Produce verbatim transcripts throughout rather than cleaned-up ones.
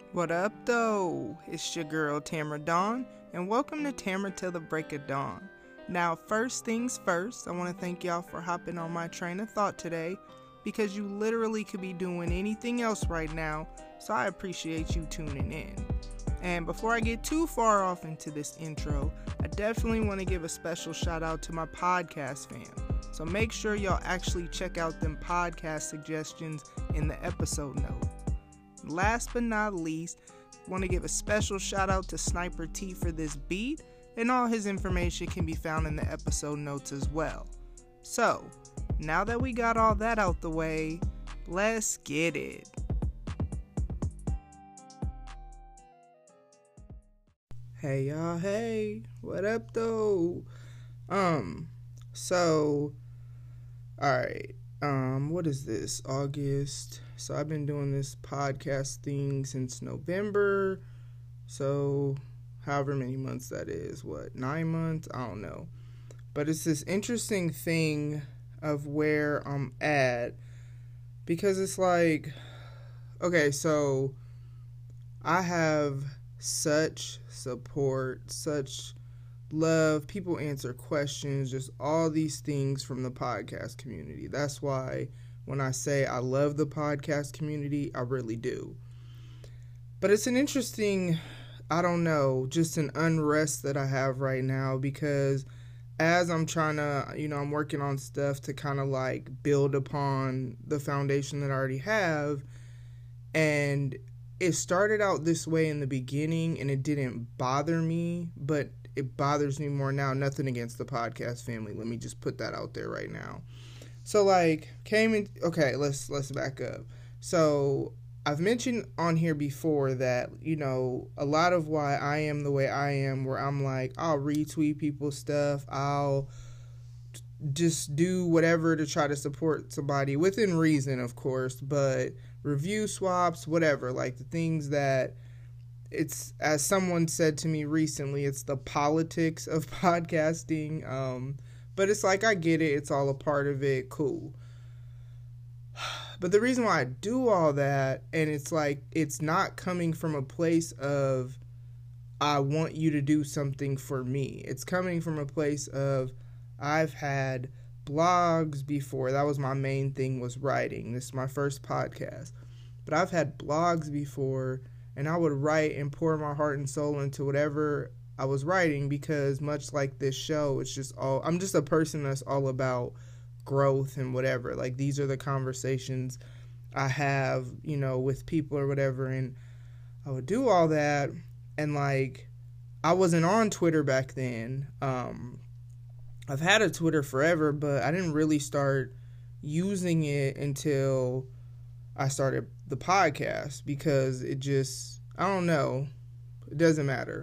What up, though? It's your girl, Tamara Dawn, and welcome to Tamara Till the Break of Dawn. Now, first things first, I want to thank y'all for hopping on my train of thought today, because you literally could be doing anything else right now, so I appreciate you tuning in. And before I get too far off into this intro, I definitely want to give a special shout out to my podcast fam. So make sure y'all actually check out them podcast suggestions in the episode note. Last but not least, I want to give a special shout out to Sniper T for this beat, and all his information can be found in the episode notes as well. So, now that we got all that out the way, let's get it. Hey y'all, hey, what up though? Um, so, alright, um, what is this, August? So I've been doing this podcast thing since November, so however many months that is, what, nine months? I don't know. But it's this interesting thing of where I'm at, because it's like, okay, so I have such support, such love, people answer questions, just all these things from the podcast community. That's why when I say I love the podcast community, I really do. But it's an interesting, I don't know, just an unrest that I have right now, because as I'm trying to, you know, I'm working on stuff to kind of like build upon the foundation that I already have, and it started out this way in the beginning and it didn't bother me, but it bothers me more now. Nothing against the podcast family. Let me just put that out there right now. So like came in, okay, let's, let's back up. So I've mentioned on here before that, you know, a lot of why I am the way I am, where I'm like, I'll retweet people's stuff. I'll just do whatever to try to support somebody within reason, of course, but review swaps, whatever, like the things that it's, as someone said to me recently, it's the politics of podcasting. Um, but it's like, I get it. It's all a part of it. Cool. But the reason why I do all that, and it's like, it's not coming from a place of, I want you to do something for me. It's coming from a place of, I've had blogs before. That was my main thing, was writing. This is my first podcast. But I've had blogs before, and I would write and pour my heart and soul into whatever I was writing, because much like this show, it's just all, I'm just a person that's all about growth and whatever. Like, these are the conversations I have, you know, with people or whatever, and I would do all that, and like, I wasn't on Twitter back then. Um, I've had a Twitter forever, but I didn't really start using it until I started the podcast, because it just, I don't know, it doesn't matter.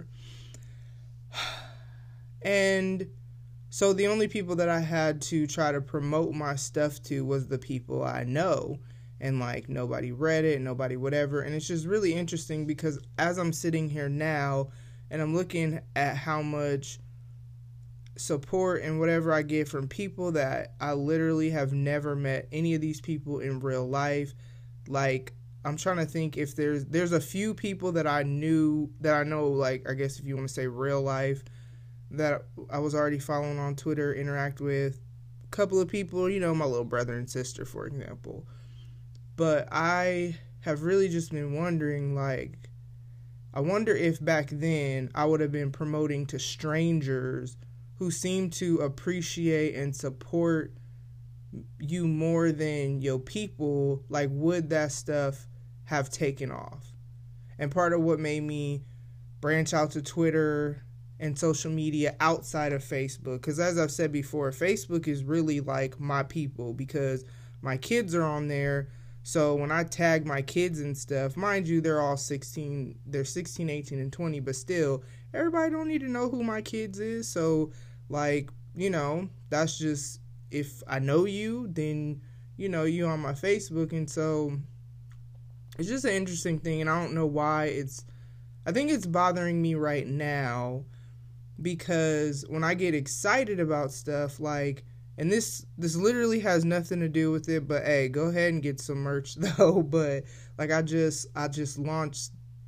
And so the only people that I had to try to promote my stuff to was the people I know, and like nobody read it, nobody whatever. And it's just really interesting, because as I'm sitting here now and I'm looking at how much support and whatever I get from people that I literally have never met any of these people in real life. Like, I'm trying to think if there's there's a few people that I knew, that I know, like, I guess if you want to say real life, that I was already following on Twitter, interact with. A couple of people, you know, my little brother and sister, for example. But I have really just been wondering, like, I wonder if back then I would have been promoting to strangers who seem to appreciate and support you more than your people, like, would that stuff have taken off? And part of what made me branch out to Twitter and social media outside of Facebook, because as I've said before, Facebook is really like my people, because my kids are on there. So when I tag my kids and stuff, mind you, they're all sixteen, they're sixteen, eighteen, and twenty, but still, everybody don't need to know who my kids is. So, like, you know, that's just, if I know you, then, you know, you on my Facebook. And so it's just an interesting thing, and I don't know why it's, I think it's bothering me right now, because when I get excited about stuff, like, and this this literally has nothing to do with it, but hey, go ahead and get some merch though. But like, I just I just launched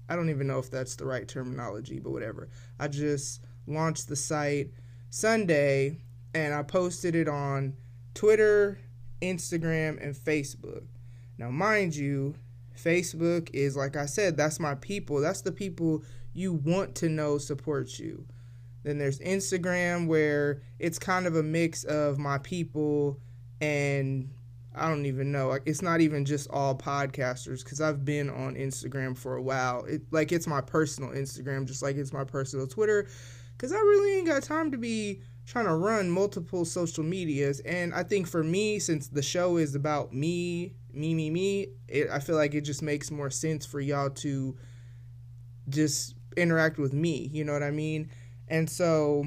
I don't even know if that's the right terminology, but whatever. I just launched the site Sunday, and I posted it on Twitter, Instagram, and Facebook. Now, mind you, Facebook is, like I said, that's my people. That's the people you want to know support you. Then there's Instagram, where it's kind of a mix of my people and I don't even know. Like, it's not even just all podcasters, because I've been on Instagram for a while. It like it's my personal Instagram, just like it's my personal Twitter, because I really ain't got time to be trying to run multiple social medias. And I think for me, since the show is about me, me, me, me, it, I feel like it just makes more sense for y'all to just interact with me. You know what I mean? And so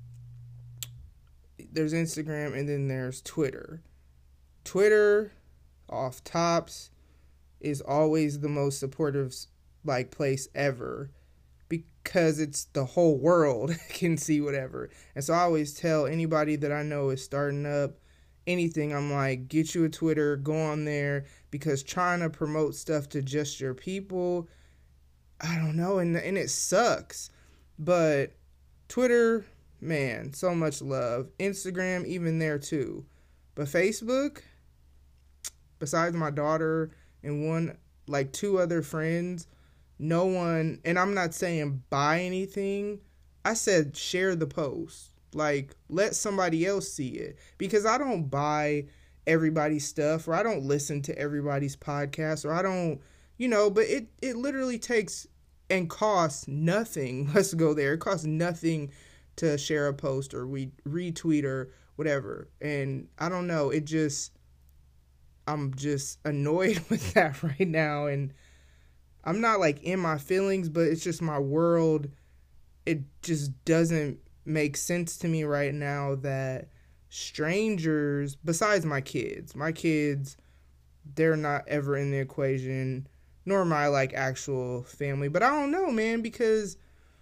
there's Instagram, and then there's Twitter. Twitter, off tops, is always the most supportive, like, place ever, because it's the whole world can see whatever. And so I always tell anybody that I know is starting up anything, I'm like, get you a Twitter, go on there, because trying to promote stuff to just your people, I don't know, and and it sucks. But Twitter, man, so much love. Instagram, even there too. But Facebook, besides my daughter and one, like two other friends, no one, and I'm not saying buy anything. I said share the post. Like, let somebody else see it. Because I don't buy everybody's stuff, or I don't listen to everybody's podcast, or I don't, you know, but it, it literally takes and costs nothing. Let's go there. It costs nothing to share a post or we retweet or whatever. And I don't know, it just, I'm just annoyed with that right now. And I'm not like in my feelings, but it's just my world. It just doesn't make sense to me right now that strangers, besides my kids, my kids, they're not ever in the equation, nor my like actual family. But I don't know, man, because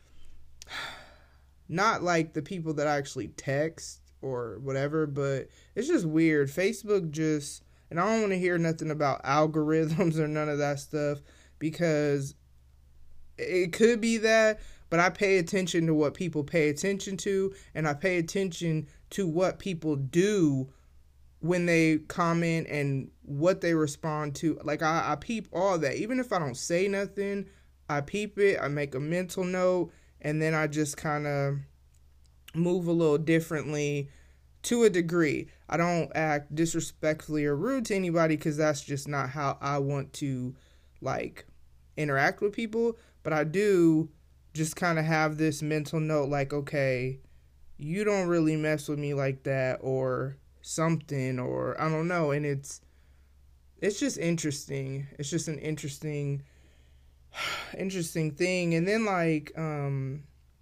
not like the people that I actually text or whatever, but it's just weird. Facebook just, and I don't want to hear nothing about algorithms or none of that stuff, because it could be that, but I pay attention to what people pay attention to, and I pay attention to what people do when they comment and what they respond to. Like, I, I peep all that. Even if I don't say nothing, I peep it, I make a mental note, and then I just kind of move a little differently to a degree. I don't act disrespectfully or rude to anybody, because that's just not how I want to, like, interact with people. But I do just kind of have this mental note, like, okay, you don't really mess with me like that, or something, or I don't know. And it's it's just interesting. It's just an interesting interesting thing. And then like um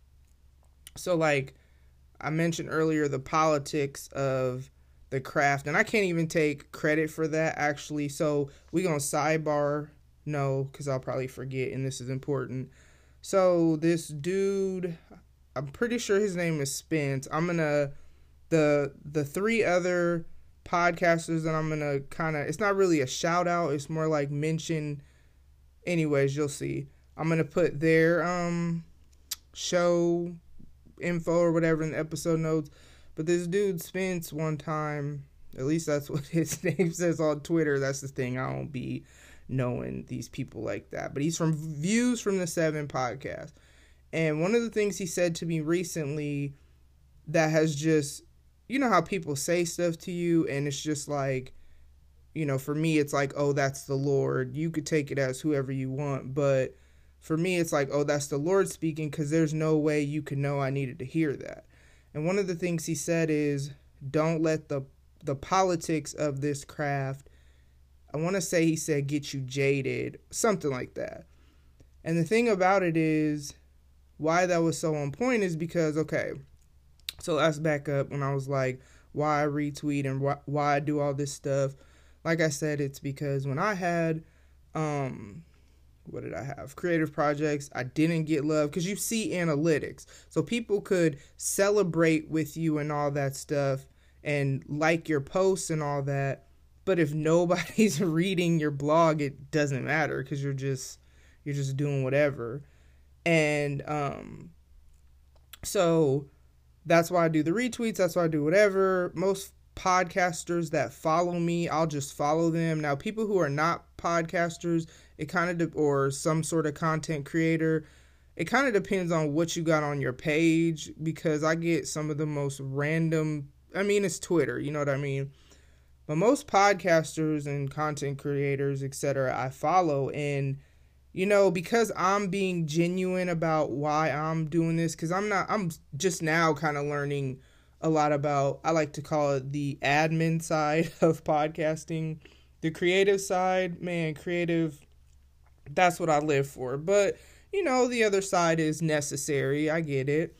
so like I mentioned earlier, the politics of the craft, and I can't even take credit for that, actually. So we gonna sidebar, no, because I'll probably forget, and this is important. So this dude, I'm pretty sure his name is Spence. I'm gonna the the three other podcasters that I'm gonna kind of, it's not really a shout out, it's more like mention. Anyways, you'll see. I'm gonna put their um show info or whatever in the episode notes. But this dude Spence, one time, at least that's what his name says on Twitter. That's the thing, I don't be knowing these people like that. But he's from Views from the Seven podcast. And one of the things he said to me recently that has just, you know how people say stuff to you and it's just like, you know, for me it's like, oh, that's the Lord. You could take it as whoever you want, but for me it's like, oh, that's the Lord speaking, because there's no way you could know I needed to hear that. And one of the things he said is, don't let the the politics of this craft, I want to say he said, get you jaded, something like that. And the thing about it is, why that was so on point is because, okay, so let's back up. When I was like, why I retweet and why, why I do all this stuff, like I said, it's because when I had, um, what did I have? Creative projects, I didn't get love, because you see analytics. So people could celebrate with you and all that stuff and like your posts and all that. But if nobody's reading your blog, it doesn't matter, because you're just, you're just doing whatever. And um, so that's why I do the retweets. That's why I do whatever. Most podcasters that follow me, I'll just follow them. Now, people who are not podcasters, it kind of, de- or some sort of content creator, it kind of depends on what you got on your page, because I get some of the most random, I mean, it's Twitter, you know what I mean? But most podcasters and content creators, et cetera, I follow. And, you know, because I'm being genuine about why I'm doing this, because I'm not, I'm just now kind of learning a lot about, I like to call it the admin side of podcasting. The creative side, man, creative, that's what I live for. But, you know, the other side is necessary. I get it.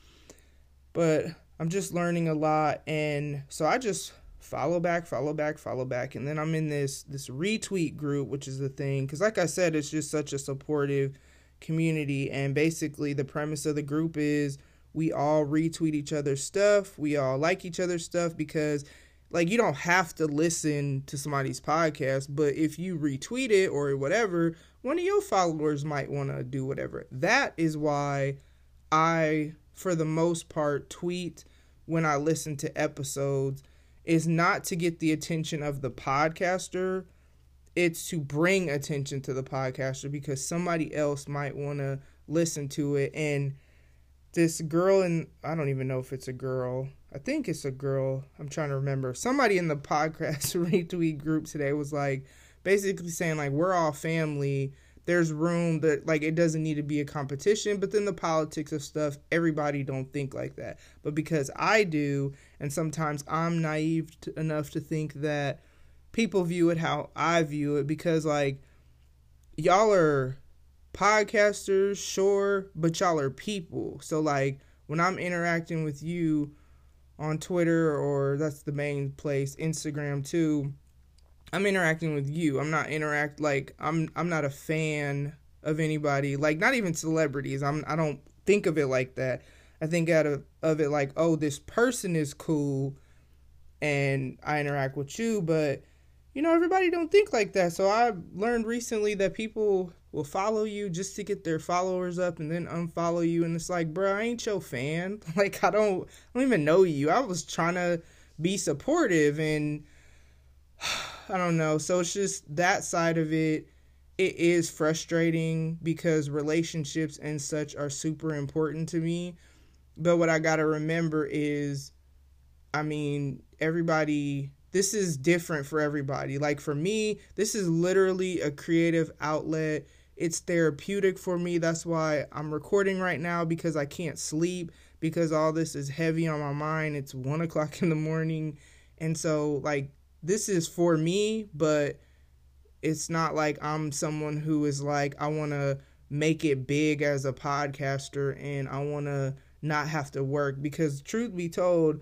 But I'm just learning a lot. And so I just follow back, follow back, follow back. And then I'm in this this retweet group, which is the thing. Because like I said, it's just such a supportive community. And basically the premise of the group is we all retweet each other's stuff. We all like each other's stuff, because like you don't have to listen to somebody's podcast, but if you retweet it or whatever, one of your followers might want to do whatever. That is why I, for the most part, tweet when I listen to episodes, is not to get the attention of the podcaster. It's to bring attention to the podcaster, because somebody else might want to listen to it. And this girl, and I don't even know if it's a girl. I think it's a girl. I'm trying to remember. Somebody in the podcast retweet group today was like, basically saying like, we're all family. There's room that like, it doesn't need to be a competition. But then the politics of stuff, everybody don't think like that. But because I do, and sometimes I'm naive to, enough to think that people view it how I view it, because like, y'all are podcasters, sure, but y'all are people. So like, when I'm interacting with you on Twitter, or that's the main place, Instagram too, I'm interacting with you. I'm not interact like I'm I'm not a fan of anybody, like not even celebrities. I'm I don't think of it like that. I think out of, of it like, oh, this person is cool and I interact with you, but you know, everybody don't think like that. So I learned recently that people will follow you just to get their followers up and then unfollow you. And it's like, bro, I ain't your fan. Like, I don't, I don't even know you. I was trying to be supportive, and I don't know. So it's just that side of it. It is frustrating because relationships and such are super important to me. But what I got to remember is, I mean, everybody, this is different for everybody. Like for me, this is literally a creative outlet. It's therapeutic for me. That's why I'm recording right now, because I can't sleep, because all this is heavy on my mind. It's one o'clock in the morning. And so like, this is for me, but it's not like I'm someone who is like, I want to make it big as a podcaster and I want to not have to work, because truth be told,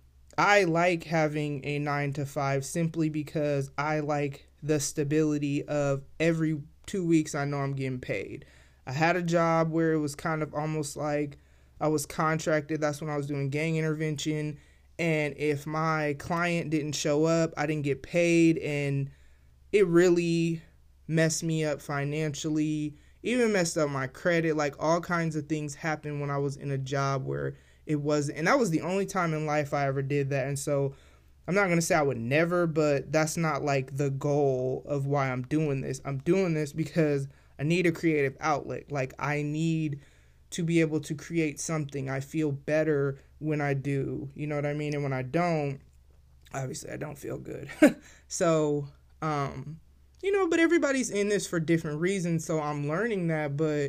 I like having a nine to five simply because I like the stability of every two weeks I know I'm getting paid. I had a job where it was kind of almost like I was contracted. That's when I was doing gang intervention. And if my client didn't show up, I didn't get paid. And it really messed me up financially, even messed up my credit. Like all kinds of things happened when I was in a job where it wasn't, and that was the only time in life I ever did that. And so I'm not going to say I would never, but that's not like the goal of why I'm doing this. I'm doing this because I need a creative outlet. Like I need to be able to create something. I feel better when I do, you know what I mean? And when I don't, obviously I don't feel good. So, um, you know, but everybody's in this for different reasons. So I'm learning that, but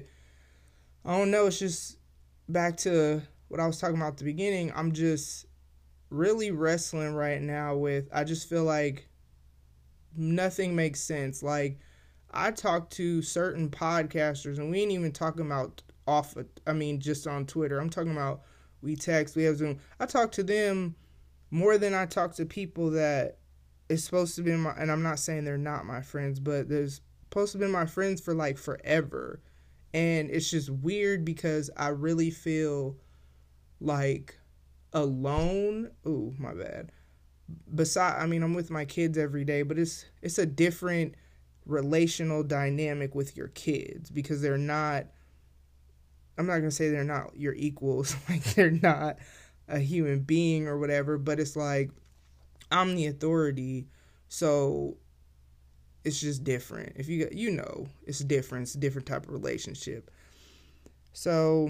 I don't know. It's just back to what I was talking about at the beginning. I'm just really wrestling right now with, I just feel like nothing makes sense. Like I talk to certain podcasters and we ain't even talking about off of, I mean, just on Twitter. I'm talking about we text, we have Zoom. I talk to them more than I talk to people that is supposed to be my, and I'm not saying they're not my friends, but there's supposed to be my friends for like forever. And it's just weird because I really feel like alone. Ooh, my bad. Beside, I mean, I'm with my kids every day, but it's it's a different relational dynamic with your kids, because they're not, I'm not going to say they're not your equals, like they're not a human being or whatever, but it's like, I'm the authority, so it's just different. If you, you know, it's different. It's a different type of relationship. So,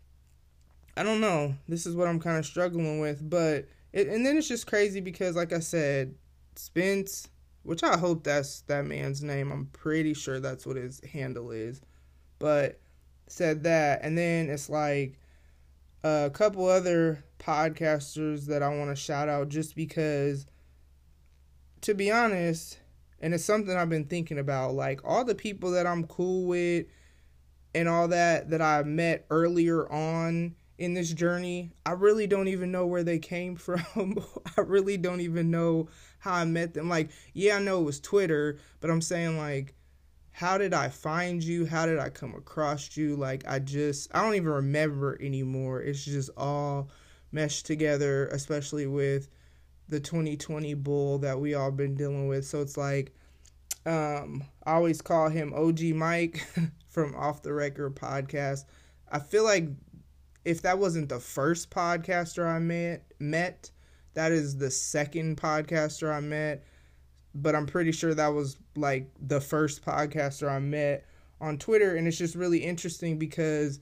I don't know. This is what I'm kind of struggling with, but, it, and then it's just crazy because, like I said, Spence, which I hope that's that man's name. I'm pretty sure that's what his handle is, but said that, and then it's like a couple other podcasters that I want to shout out just because, to be honest, and it's something I've been thinking about, like all the people that I'm cool with and all that that I met earlier on in this journey, I really don't even know where they came from. I really don't even know how I met them. Like, yeah, I know it was Twitter, but I'm saying, like, how did I find you? How did I come across you? Like, I just, I don't even remember anymore. It's just all meshed together, especially with the twenty twenty bull that we all been dealing with. So it's like, um, I always call him O G Mike from Off the Record podcast. I feel like if that wasn't the first podcaster I met, met, that is the second podcaster I met. But I'm pretty sure that was like the first podcaster I met on Twitter. And it's just really interesting because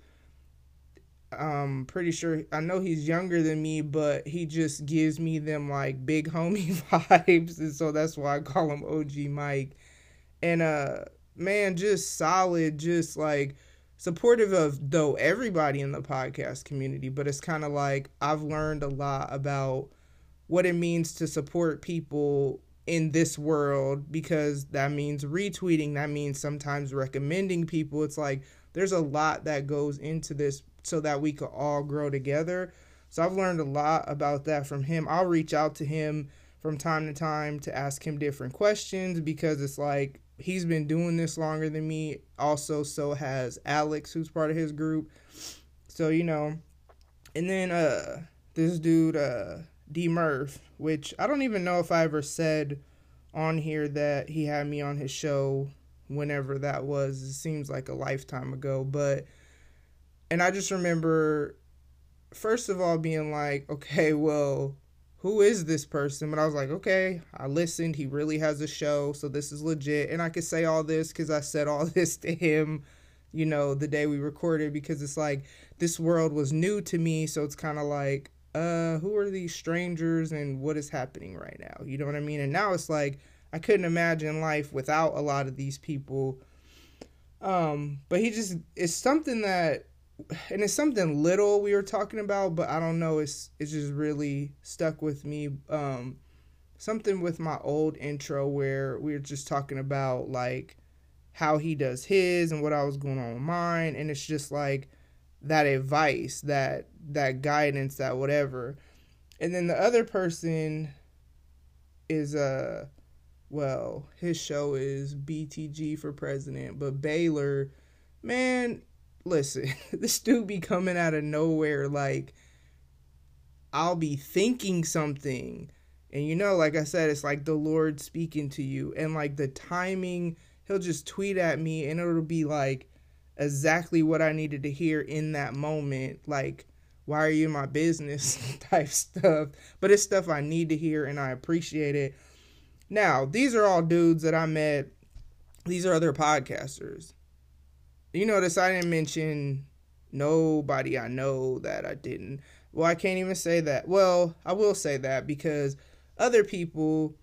I'm pretty sure, I know he's younger than me, but he just gives me them like big homie vibes. And so that's why I call him O G Mike. And uh, man, just solid, just like supportive of, though, everybody in the podcast community. But it's kind of like I've learned a lot about what it means to support people in this world, because that means retweeting, that means sometimes recommending people. It's like there's a lot that goes into this so that we could all grow together. So I've learned a lot about that from him. I'll reach out to him from time to time to ask him different questions, because it's like he's been doing this longer than me. Also, so has Alex, who's part of his group. So, you know, and then uh this dude uh D Murph, which I don't even know if I ever said on here that he had me on his show whenever that was. It seems like a lifetime ago, but, and I just remember, first of all, being like, okay, well, who is this person? But I was like, okay, I listened. He really has a show, so this is legit. And I could say all this because I said all this to him, you know, the day we recorded, because it's like this world was new to me. So it's kind of like, uh, who are these strangers and what is happening right now? You know what I mean? And now it's like, I couldn't imagine life without a lot of these people. Um, but he just, it's something that, and it's something little we were talking about, but I don't know, it's, it's just really stuck with me. Um, something with my old intro where we were just talking about like how he does his and what I was going on with mine. And it's just like, that advice, that that guidance, that whatever. And then the other person is, uh, well, his show is B T G for president, but Baylor, man, listen, this dude be coming out of nowhere, like, I'll be thinking something, and you know, like I said, it's like the Lord speaking to you, and like the timing, he'll just tweet at me, and it'll be like, exactly what I needed to hear in that moment, like, why are you in my business type stuff, but it's stuff I need to hear, and I appreciate it. Now, these are all dudes that I met, these are other podcasters. You notice I didn't mention nobody I know that I didn't, well, I can't even say that, well, I will say that, because other people,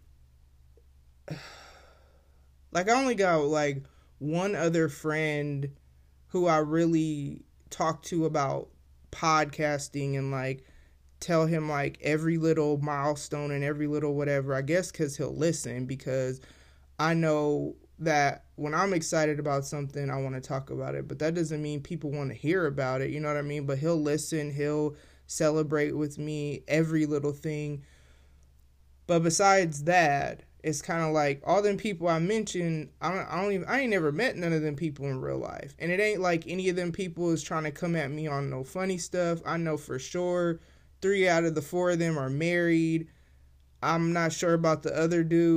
like, I only got, like, one other friend who I really talk to about podcasting and like tell him like every little milestone and every little whatever, I guess because he'll listen, because I know that when I'm excited about something, I want to talk about it, but that doesn't mean people want to hear about it, you know what I mean? But he'll listen, he'll celebrate with me every little thing. But besides that, it's kind of like all them people I mentioned, I don't, I don't even, I ain't never met none of them people in real life. And it ain't like any of them people is trying to come at me on no funny stuff. I know for sure three out of the four of them are married. I'm not sure about the other dude.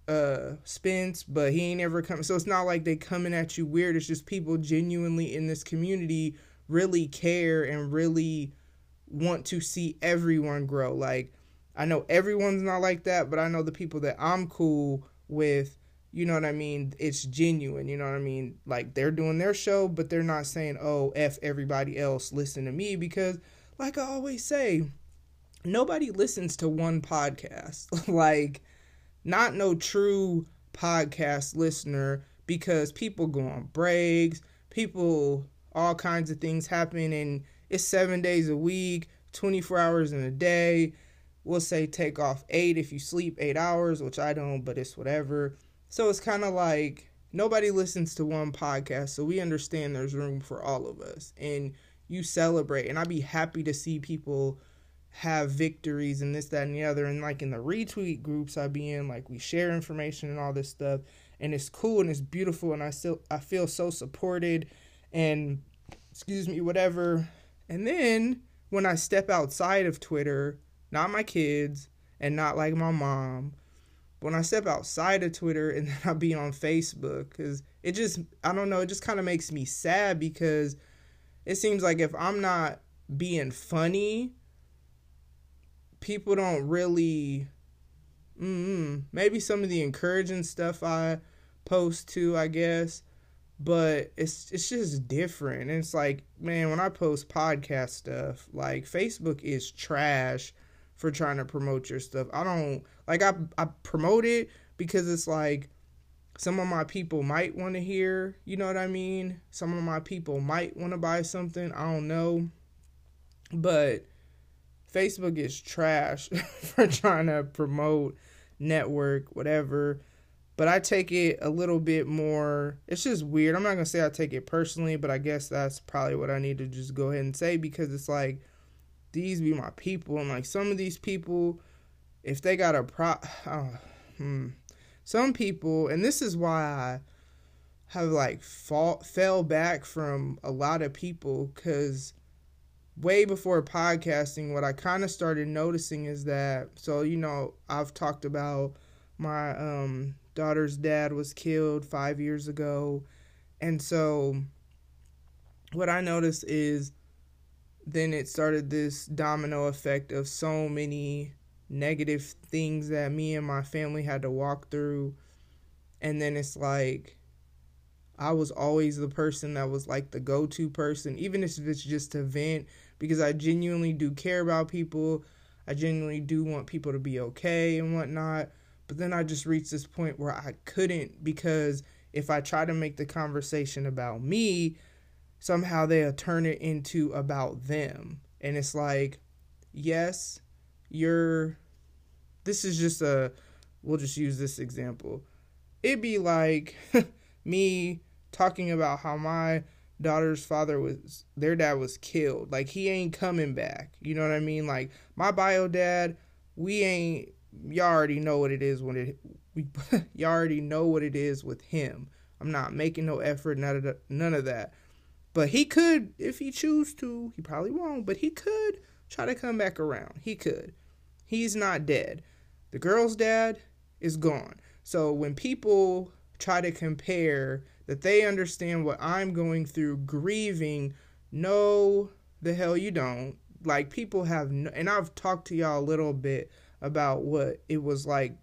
uh Spence, but he ain't ever coming. So it's not like they coming at you weird. It's just people genuinely in this community really care and really want to see everyone grow. Like, I know everyone's not like that, but I know the people that I'm cool with, you know what I mean? It's genuine, you know what I mean? Like, they're doing their show, but they're not saying, oh, F everybody else, listen to me. Because, like I always say, nobody listens to one podcast. Like, not no true podcast listener, because people go on breaks, people, all kinds of things happen, and it's seven days a week, twenty-four hours in a day. We'll say take off eight if you sleep eight hours, which I don't, but it's whatever. So it's kind of like nobody listens to one podcast, so we understand there's room for all of us, and you celebrate, and I'd be happy to see people have victories and this, that, and the other. And like in the retweet groups I be in, like we share information and all this stuff, and it's cool and it's beautiful, and I still I feel so supported and excuse me, whatever. And then when I step outside of Twitter, not my kids and not like my mom, when I step outside of Twitter and then I'll be on Facebook, because it just, I don't know, it just kind of makes me sad, because it seems like if I'm not being funny, people don't really, mm, maybe some of the encouraging stuff I post too, I guess, but it's it's just different. And it's like, man, when I post podcast stuff, like, Facebook is trash for trying to promote your stuff. I don't, like, I, I promote it because it's like, some of my people might want to hear, you know what I mean? Some of my people might want to buy something, I don't know, but Facebook is trash for trying to promote, network, whatever. But I take it a little bit more, it's just weird. I'm not going to say I take it personally, but I guess that's probably what I need to just go ahead and say, because it's like, these be my people. And like, some of these people, if they got a pro, oh, hmm. Some people, and this is why I have like fall, fell back from a lot of people, because way before podcasting, what I kind of started noticing is that, so, you know, I've talked about my um, daughter's dad was killed five years ago. And so what I noticed is then it started this domino effect of so many negative things that me and my family had to walk through. And then it's like, I was always the person that was like the go-to person, even if it's just to vent, because I genuinely do care about people. I genuinely do want people to be okay and whatnot. But then I just reached this point where I couldn't, because if I try to make the conversation about me, somehow they'll turn it into about them. And it's like, yes, you're, this is just a, we'll just use this example. It'd be like me talking about how my daughter's father was, their dad was killed. Like, he ain't coming back. You know what I mean? Like, my bio dad, we ain't, y'all already know what it is when it, we, y'all already know what it is with him. I'm not making no effort, none of, the, none of that. But he could, if he choose to, he probably won't, but he could try to come back around. He could. He's not dead. The girl's dad is gone. So when people try to compare that they understand what I'm going through grieving, no, the hell you don't. Like, people have, no, and I've talked to y'all a little bit about what it was like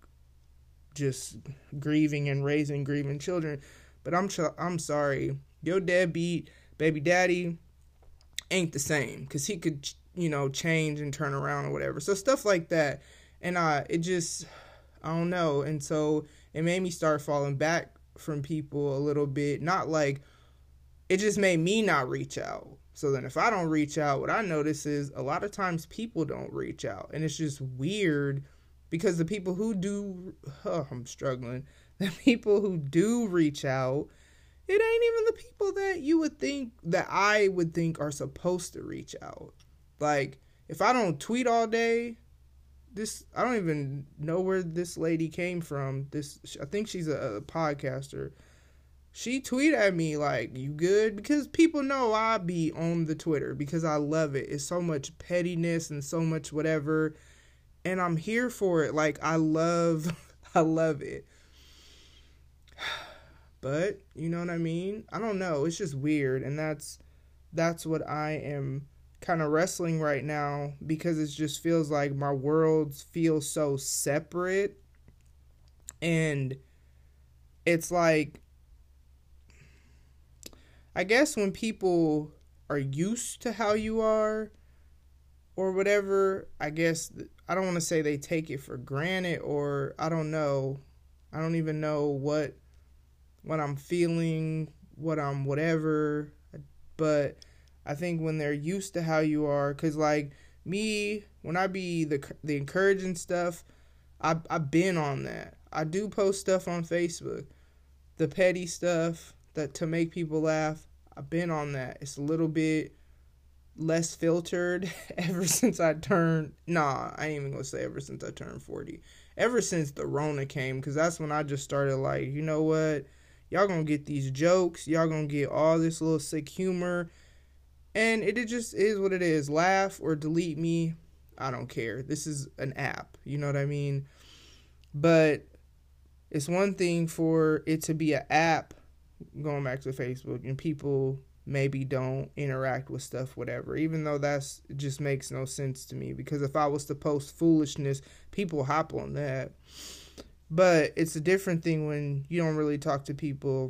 just grieving and raising grieving children. But I'm I'm sorry, your deadbeat baby daddy ain't the same, because he could, you know, change and turn around or whatever. So stuff like that. And I, it just, I don't know. And so it made me start falling back from people a little bit. Not like, it just made me not reach out. So then if I don't reach out, what I notice is a lot of times people don't reach out. And it's just weird, because the people who do, oh, I'm struggling. The people who do reach out, it ain't even the people that you would think, that I would think are supposed to reach out. Like, if I don't tweet all day, this, I don't even know where this lady came from. This, I think she's a, a podcaster. She tweeted at me like, you good? Because people know I be on the Twitter, because I love it. It's so much pettiness and so much whatever. And I'm here for it. Like, I love, I love it. But, you know what I mean? I don't know. It's just weird. And that's that's what I am kind of wrestling right now, because it just feels like my worlds feel so separate. And it's like, I guess when people are used to how you are or whatever, I guess, I don't want to say they take it for granted, or I don't know. I don't even know what what I'm feeling, what I'm whatever. But I think when they're used to how you are, because like me, when I be the the encouraging stuff, I, I've been on that. I do post stuff on Facebook. The petty stuff that to make people laugh, I've been on that. It's a little bit less filtered ever since I turned, nah, I ain't even gonna say ever since I turned forty. Ever since the Rona came, because that's when I just started like, you know what? Y'all gonna get these jokes. Y'all gonna get all this little sick humor. And it, it just is what it is. Laugh or delete me. I don't care. This is an app. You know what I mean? But it's one thing for it to be an app, going back to Facebook, and people maybe don't interact with stuff, whatever. Even though that's, it just makes no sense to me. Because if I was to post foolishness, people hop on that. But it's a different thing when you don't really talk to people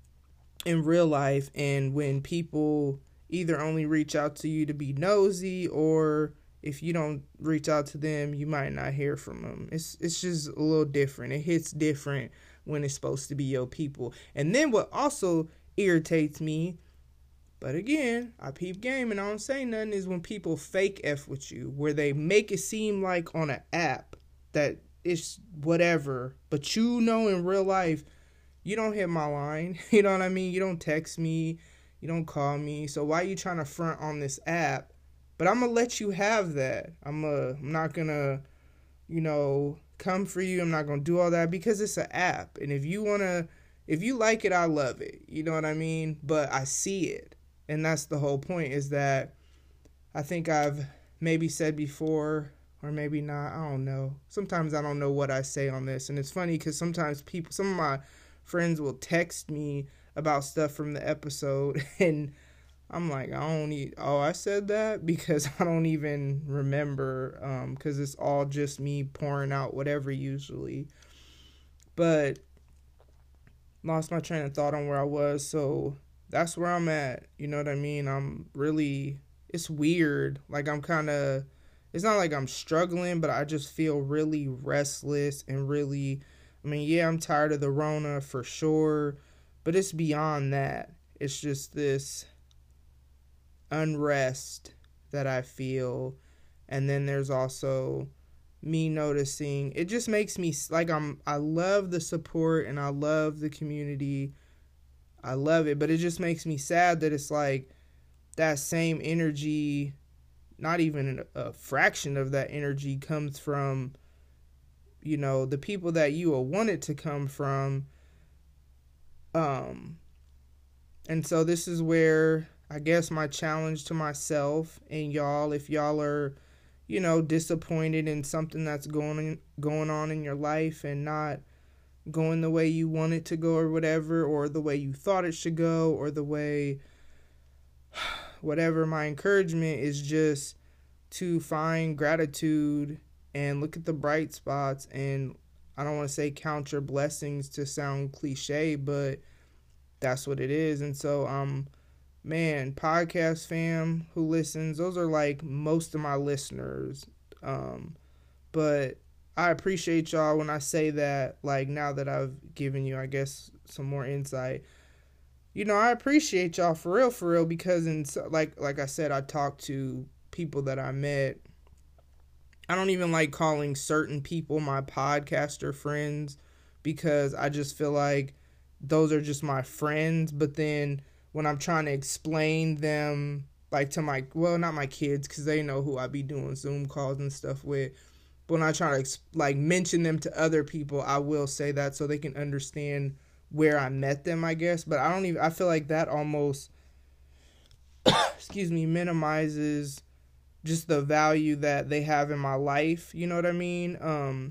in real life, and when people either only reach out to you to be nosy, or if you don't reach out to them, you might not hear from them. It's it's just a little different. It hits different when it's supposed to be your people. And then what also irritates me, but again, I peep game and I don't say nothing, is when people fake F with you, where they make it seem like on an app that it's whatever, but you know in real life, you don't hit my line. You know what I mean? You don't text me. You don't call me. So why are you trying to front on this app? But I'm going to let you have that. I'm, uh, I'm not going to, you know, come for you. I'm not going to do all that, because it's an app. And if you want to, if you like it, I love it. You know what I mean? But I see it. And that's the whole point, is that I think I've maybe said before, or maybe not. I don't know. Sometimes I don't know what I say on this. And it's funny because sometimes people, some of my friends will text me about stuff from the episode, and I'm like, I don't need, oh, I said that, because I don't even remember, um, because it's all just me pouring out whatever usually. But lost my train of thought on where I was, so that's where I'm at, you know what I mean? I'm really, it's weird, like I'm kind of, it's not like I'm struggling, but I just feel really restless and really, I mean, yeah, I'm tired of the Rona for sure, but it's beyond that. It's just this unrest that I feel. And then there's also me noticing, it just makes me like, I'm, I love the support and I love the community. I love it, but it just makes me sad that it's like that same energy, not even a fraction of that energy comes from, you know, the people that you will want it to come from. Um, and so this is where I guess my challenge to myself and y'all, if y'all are, you know, disappointed in something that's going on, going on in your life and not going the way you want it to go or whatever, or the way you thought it should go, or the way, whatever, my encouragement is just to find gratitude and look at the bright spots, and I don't want to say count your blessings to sound cliche, but that's what it is. And so, um, man, podcast fam who listens, those are like most of my listeners. Um, but I appreciate y'all when I say that, like now that I've given you, I guess, some more insight. You know, I appreciate y'all for real, for real, because in like like I said, I talked to people that I met. I don't even like calling certain people my podcaster friends, because I just feel like those are just my friends. But then when I'm trying to explain them, like to my, well, not my kids, because they know who I be doing Zoom calls and stuff with. But when I try to like mention them to other people, I will say that so they can understand where I met them, I guess. But I don't even, I feel like that almost, excuse me, minimizes just the value that they have in my life. You know what I mean? Um,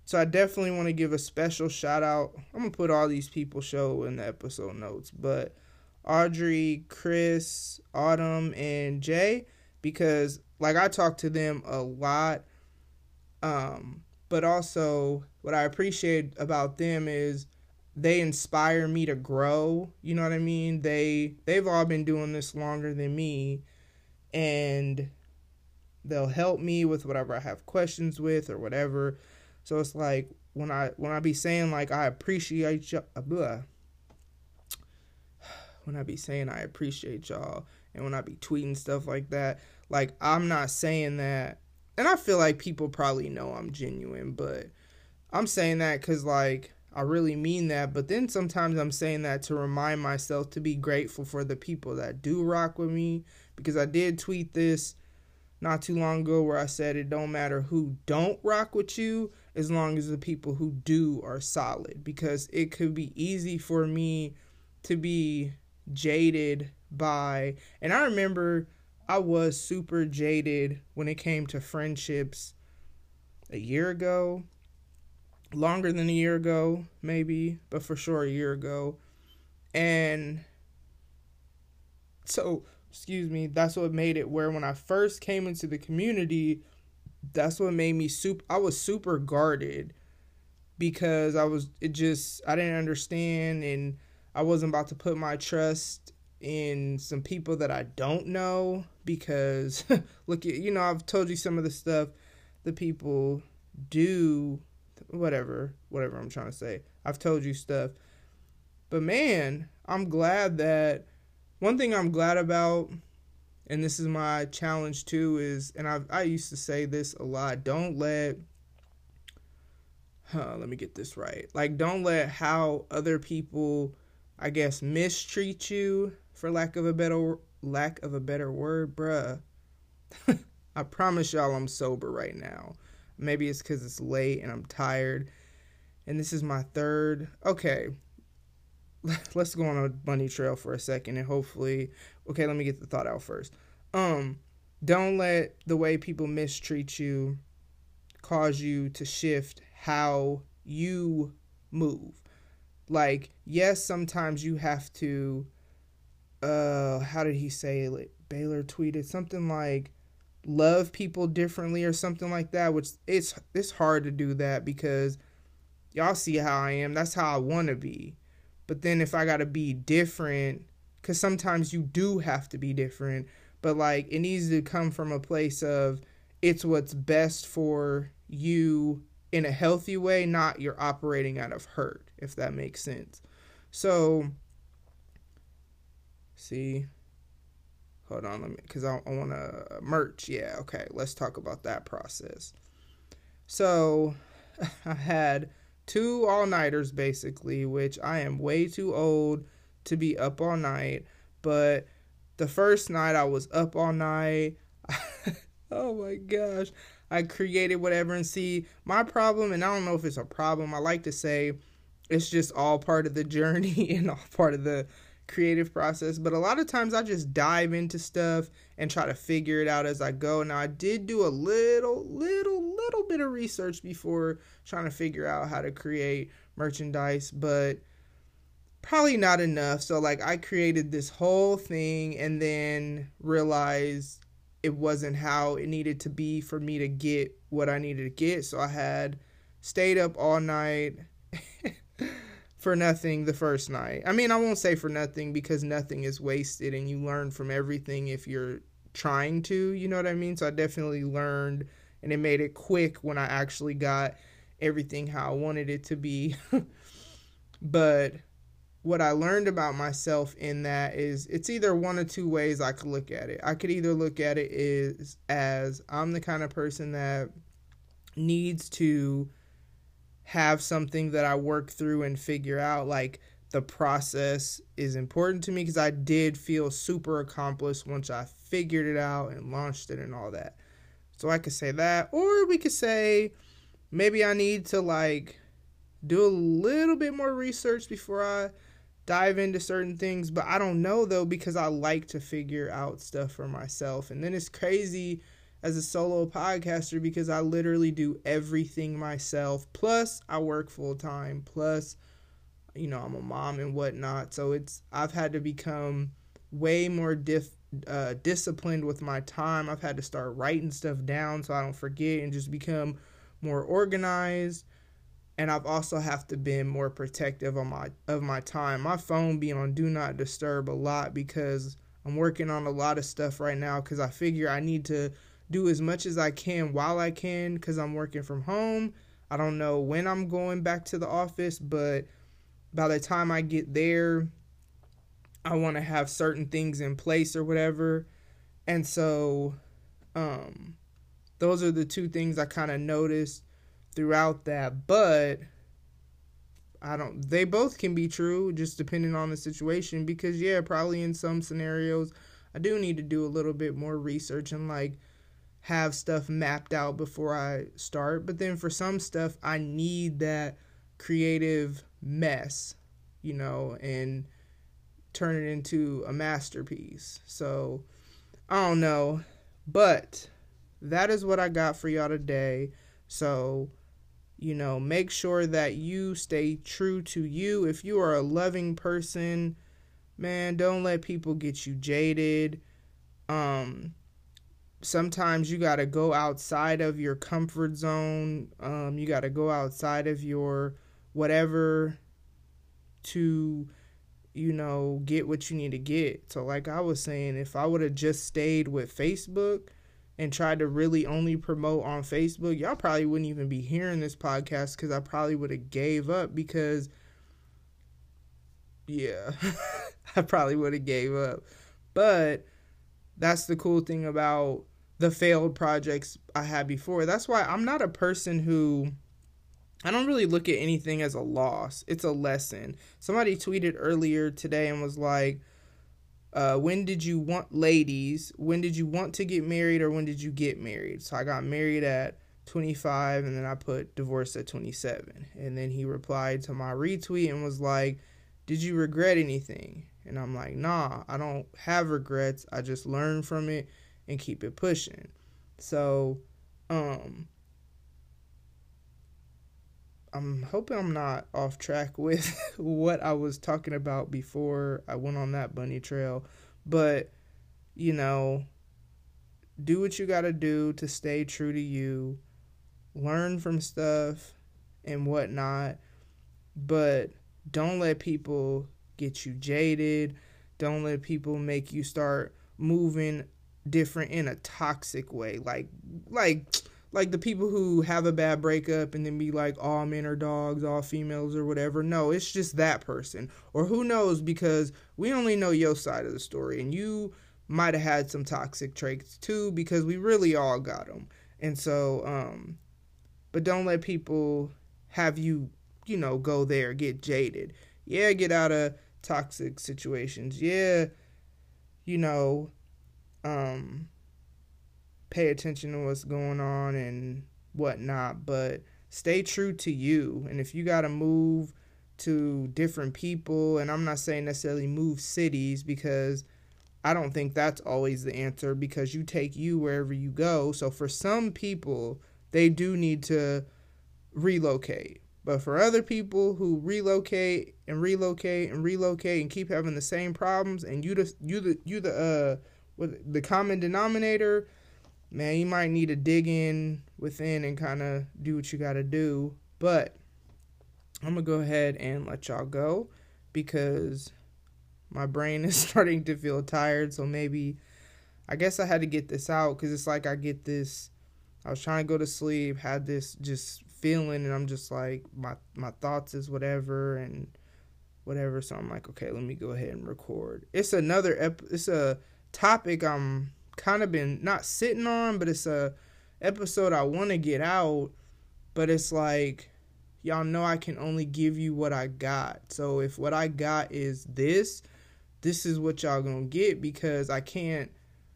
So I definitely want to give a special shout out. I'm going to put all these people's show in the episode notes, but Audrey, Chris, Autumn, and Jay, because like I talk to them a lot. Um, but also what I appreciate about them is they inspire me to grow. You know what I mean? They they've all been doing this longer than me, and they'll help me with whatever I have questions with or whatever. So it's like when I when I be saying like I appreciate y'all, blah, when I be saying I appreciate y'all, and when I be tweeting stuff like that, like I'm not saying that, and I feel like people probably know I'm genuine, but I'm saying that because like I really mean that. But then sometimes I'm saying that to remind myself to be grateful for the people that do rock with me, because I did tweet this not too long ago where I said it don't matter who don't rock with you as long as the people who do are solid, because it could be easy for me to be jaded by, and I remember I was super jaded when it came to friendships a year ago, longer than a year ago maybe, but for sure a year ago. And so excuse me, that's what made it where when I first came into the community, that's what made me super, I was super guarded, because I was, it just, I didn't understand, and I wasn't about to put my trust in some people that I don't know, because look at, you know, I've told you some of the stuff the people do, whatever, whatever I'm trying to say. I've told you stuff, but man, I'm glad that, one thing I'm glad about, and this is my challenge too, is, and I I used to say this a lot, don't let, huh, let me get this right. Like, don't let how other people, I guess, mistreat you, for lack of a better, lack of a better word, bruh. I promise y'all I'm sober right now. Maybe it's because it's late and I'm tired. And this is my third, okay. Let's go on a bunny trail for a second and hopefully, okay, let me get the thought out first. Um, don't let the way people mistreat you cause you to shift how you move. Like, yes, sometimes you have to, uh, how did he say it? Baylor tweeted something like, love people differently or something like that, which it's, it's hard to do that because y'all see how I am. That's how I want to be. But then if I got to be different, because sometimes you do have to be different, but like it needs to come from a place of it's what's best for you in a healthy way, not you're operating out of hurt, if that makes sense. So, see, hold on, let me, because I, I want to merch. Yeah, okay, let's talk about that process. So, I had two all-nighters, basically, which I am way too old to be up all night. But the first night I was up all night. Oh my gosh. I created whatever, and see, my problem, and I don't know if it's a problem, I like to say it's just all part of the journey and all part of the creative process. But a lot of times I just dive into stuff and try to figure it out as I go. Now, I did do a little, little, little bit of research before trying to figure out how to create merchandise, but probably not enough. So, like, I created this whole thing and then realized it wasn't how it needed to be for me to get what I needed to get. So I had stayed up all night for nothing the first night. I mean, I won't say for nothing, because nothing is wasted and you learn from everything if you're trying to, you know what I mean? So I definitely learned, and it made it quick when I actually got everything how I wanted it to be. But what I learned about myself in that is it's either one or two ways I could look at it. I could either look at it is as I'm the kind of person that needs to have something that I work through and figure out. Like, the process is important to me, because I did feel super accomplished once I figured it out and launched it and all that. So I could say that, or we could say maybe I need to like do a little bit more research before I dive into certain things. But I don't know though, because I like to figure out stuff for myself. And then it's crazy as a solo podcaster because I literally do everything myself. Plus, I work full time. Plus, you know, I'm a mom and whatnot. So it's I've had to become way more diff, uh, disciplined with my time. I've had to start writing stuff down so I don't forget and just become more organized. And I've also have to be more protective of my of my time. My phone be on do not disturb a lot because I'm working on a lot of stuff right now because I figure I need to do as much as I can while I can because I'm working from home. I don't know when I'm going back to the office, but by the time I get there, I want to have certain things in place or whatever. And so um, those are the two things I kind of noticed throughout that, but I don't, they both can be true just depending on the situation because yeah, probably in some scenarios I do need to do a little bit more research and like have stuff mapped out before I start, but then for some stuff I need that creative mess, you know, and turn it into a masterpiece. So I don't know, but that is what I got for y'all today. So you know, make sure that you stay true to you. If you are a loving person, man, don't let people get you jaded. Um, sometimes you got to go outside of your comfort zone. Um, you got to go outside of your whatever to, you know, get what you need to get. So like I was saying, if I would have just stayed with Facebook and tried to really only promote on Facebook, y'all probably wouldn't even be hearing this podcast because I probably would have gave up because, yeah, I probably would have gave up. But that's the cool thing about the failed projects I had before. That's why I'm not a person who, I don't really look at anything as a loss. It's a lesson. Somebody tweeted earlier today and was like, Uh, when did you want, ladies, when did you want to get married or when did you get married? So I got married at twenty-five and then I put divorced at twenty-seven. And then he replied to my retweet and was like, did you regret anything? And I'm like, nah, I don't have regrets. I just learn from it and keep it pushing. So, um, I'm hoping I'm not off track with what I was talking about before I went on that bunny trail. But, you know, do what you got to do to stay true to you. Learn from stuff and whatnot. But don't let people get you jaded. Don't let people make you start moving different in a toxic way. Like, like... Like the people who have a bad breakup and then be like, all men are dogs, all females or whatever. No, it's just that person. Or who knows, because we only know your side of the story. And you might have had some toxic traits too, because we really all got them. And so, um, but don't let people have you, you know, go there, get jaded. Yeah, get out of toxic situations. Yeah, you know, um... pay attention to what's going on and whatnot, but stay true to you. And if you got to move to different people, and I'm not saying necessarily move cities because I don't think that's always the answer because you take you wherever you go. So for some people, they do need to relocate. But for other people who relocate and relocate and relocate and keep having the same problems, and you the you the you the uh with the common denominator, man, you might need to dig in within and kind of do what you got to do. But I'm going to go ahead and let y'all go because my brain is starting to feel tired. So maybe, I guess I had to get this out because it's like I get this, I was trying to go to sleep, had this just feeling, and I'm just like, my, my thoughts is whatever and whatever. So I'm like, okay, let me go ahead and record. It's another, ep- it's a topic I'm kind of been not sitting on, but it's a episode I want to get out, but it's like, y'all know I can only give you what I got. So if what I got is this, this is what y'all gonna get because I can't,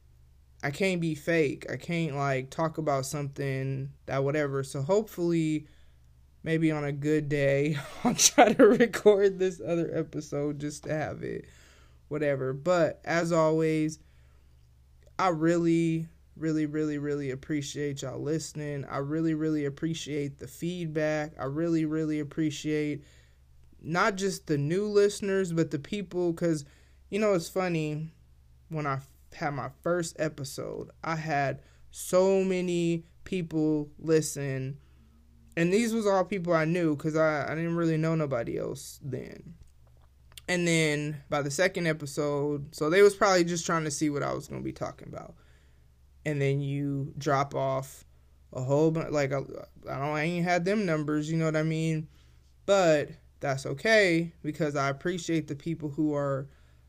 I can't be fake. I can't like talk about something that whatever. So hopefully maybe on a good day, I'll try to record this other episode just to have it, whatever. But as always, I really, Really, really, really appreciate y'all listening. I really, really appreciate the feedback. I really, really appreciate not just the new listeners, but the people, because, you know, it's funny, when I had my first episode, I had so many people listen, and these was all people I knew, because I, I didn't really know nobody else then. And then by the second episode, so they was probably just trying to see what I was going to be talking about. And then you drop off a whole bunch, like, I, I don't, I ain't had them numbers, you know what I mean? But that's okay, because I appreciate the people who are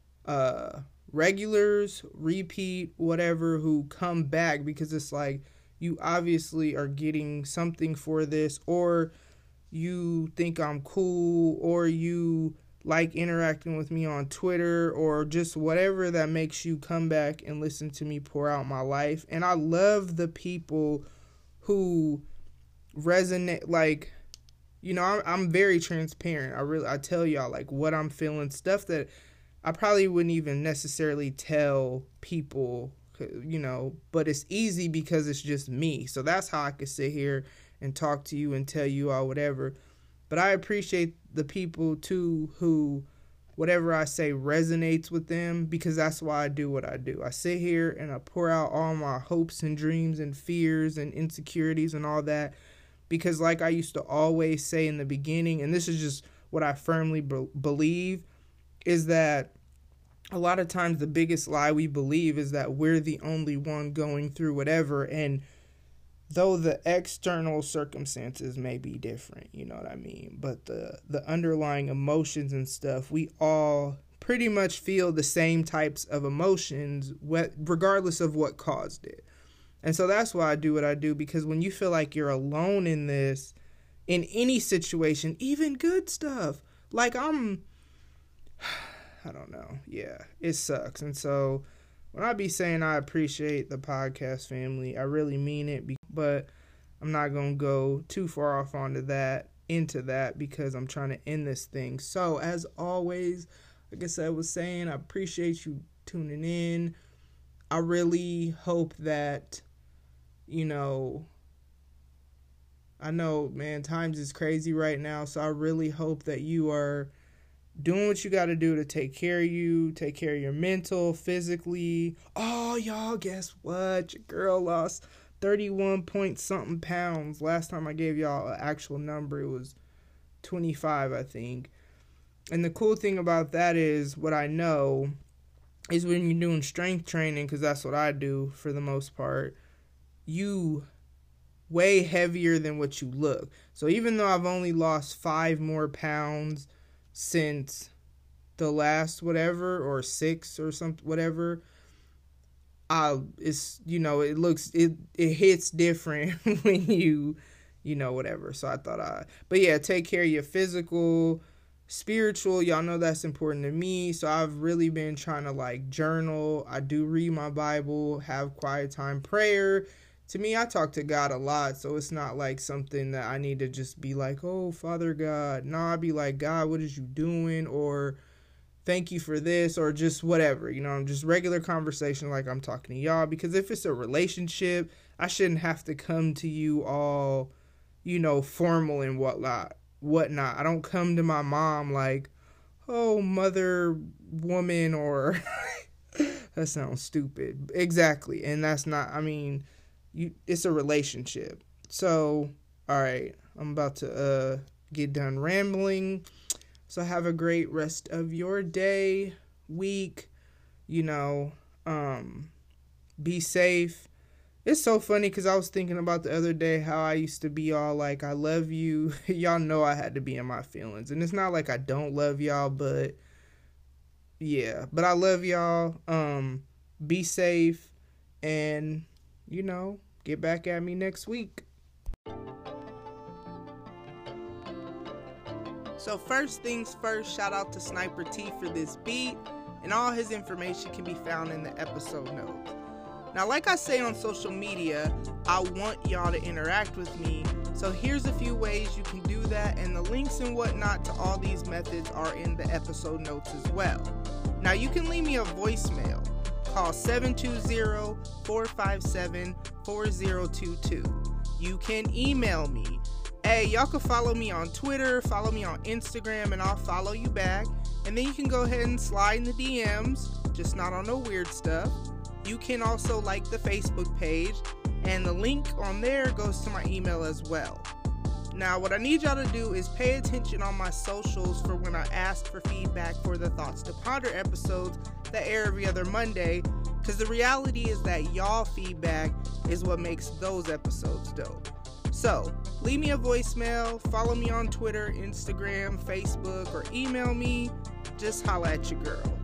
uh, regulars, repeat, whatever, who come back, because it's like, you obviously are getting something for this, or you think I'm cool, or you like interacting with me on Twitter, or just whatever that makes you come back and listen to me pour out my life. And I love the people who resonate, like, you know, I'm, I'm very transparent. I really, I tell y'all, like, what I'm feeling, stuff that I probably wouldn't even necessarily tell people, you know, but it's easy because it's just me. So that's how I could sit here and talk to you and tell you all whatever. But I appreciate the people, too, who whatever I say resonates with them, because that's why I do what I do. I sit here and I pour out all my hopes and dreams and fears and insecurities and all that, because like I used to always say in the beginning, and this is just what I firmly be- believe, is that a lot of times the biggest lie we believe is that we're the only one going through whatever, and though the external circumstances may be different, you know what I mean? But the, the underlying emotions and stuff, we all pretty much feel the same types of emotions, regardless of what caused it. And so that's why I do what I do, because when you feel like you're alone in this, in any situation, even good stuff, like I'm, I don't know, yeah, it sucks. And so when I be saying I appreciate the podcast family, I really mean it, but I'm not going to go too far off onto that, into that, because I'm trying to end this thing. So as always, like I said, I was saying, I appreciate you tuning in. I really hope that, you know, I know, man, times is crazy right now, so I really hope that you are doing what you got to do to take care of you, take care of your mental, physically. Oh, y'all, guess what? Your girl lost thirty-one point something pounds. Last time I gave y'all an actual number, it was twenty-five, I think. And the cool thing about that is, what I know is when you're doing strength training, because that's what I do for the most part, you way heavier than what you look. So even though I've only lost five more pounds since the last whatever, or six or something, whatever, I it's, you know, it looks, it it hits different when you, you know, whatever. So I thought I, but yeah, take care of your physical, spiritual. Y'all know that's important to me. So I've really been trying to like journal. I do read my Bible, have quiet time, prayer. To me, I talk to God a lot, so it's not like something that I need to just be like, oh, Father God. No, I'd be like, God, what is you doing? Or thank you for this, or just whatever. You know, just regular conversation like I'm talking to y'all. Because if it's a relationship, I shouldn't have to come to you all, you know, formal and whatnot. whatnot. I don't come to my mom like, oh, mother, woman, or that sounds stupid. Exactly. And that's not, I mean, you, it's a relationship. So, all right, I'm about to uh, get done rambling. So have a great rest of your day, week, you know, um, be safe. It's so funny because I was thinking about the other day how I used to be all like, I love you. Y'all know I had to be in my feelings. And it's not like I don't love y'all, but yeah, but I love y'all. Um, be safe and, you know, get back at me next week. So first things first, shout out to Sniper T for this beat, and all his information can be found in the episode notes. Now, like I say on social media, I want y'all to interact with me, so here's a few ways you can do that, and the links and whatnot to all these methods are in the episode notes as well. Now, you can leave me a voicemail. call seven two zero, four five seven, four zero two two. You can email me. Hey, y'all can follow me on Twitter, follow me on Instagram, and I'll follow you back. And then you can go ahead and slide in the D Ms, just not on no weird stuff. You can also like the Facebook page, and the link on there goes to my email as well. Now, what I need y'all to do is pay attention on my socials for when I ask for feedback for the Thoughts to Ponder episodes that air every other Monday, because the reality is that y'all feedback is what makes those episodes dope. So, leave me a voicemail, follow me on Twitter, Instagram, Facebook, or email me. Just holla at your girl.